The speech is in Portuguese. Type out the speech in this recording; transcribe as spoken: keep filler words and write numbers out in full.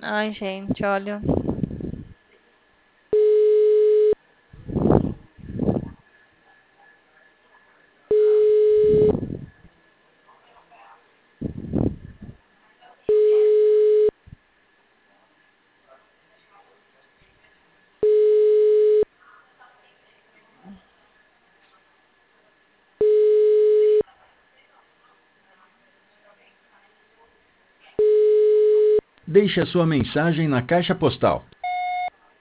Ai, gente, olha. Deixe a sua mensagem na caixa postal